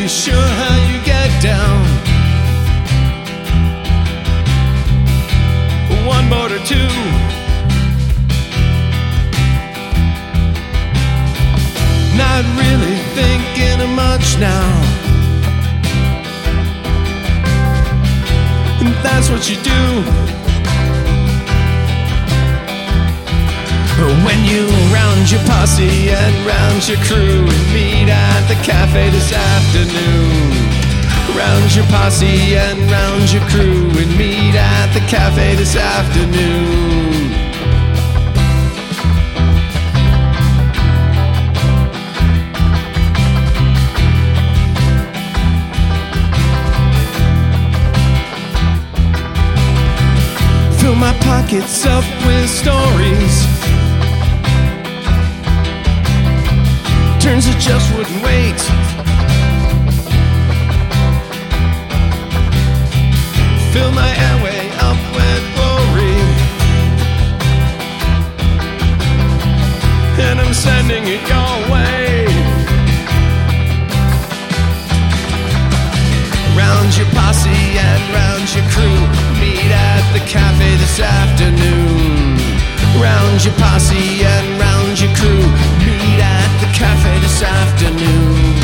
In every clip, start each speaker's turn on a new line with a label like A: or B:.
A: really sure how you get down. One boat or two. Not really thinking of much now. And that's what you do when you round your posse and round your crew and meet at the cafe this afternoon. Round your posse and round your crew and meet at the cafe this afternoon. Fill my pockets up with stories. Turns it just wouldn't wait. Fill my airway up with glory, and I'm sending it your way. Round your posse and round your crew, meet at the cafe this afternoon. Round your posse and round your crew, meet at the cafe this afternoon.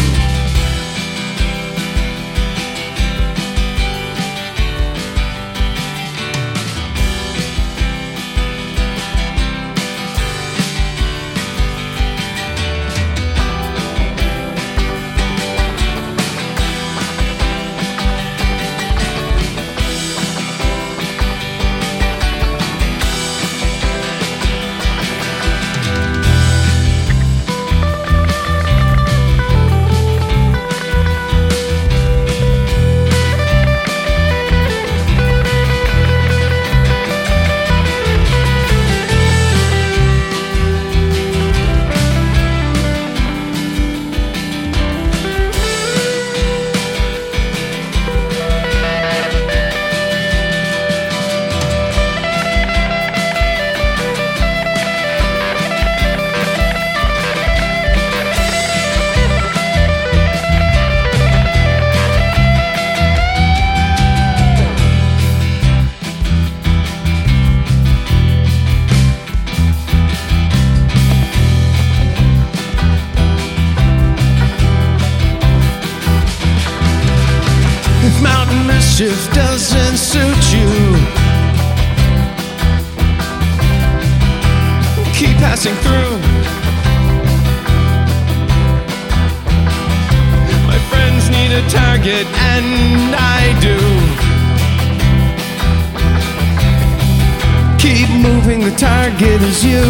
A: If mountain mischief doesn't suit you, keep passing through. My friends need a target, and I do. Keep moving, the target is you.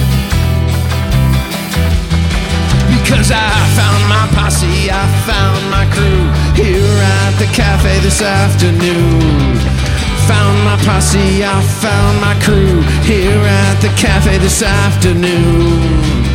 A: Because I found my posse, I found my crew here at the cafe this afternoon. Found my posse, I found my crew here at the cafe this afternoon.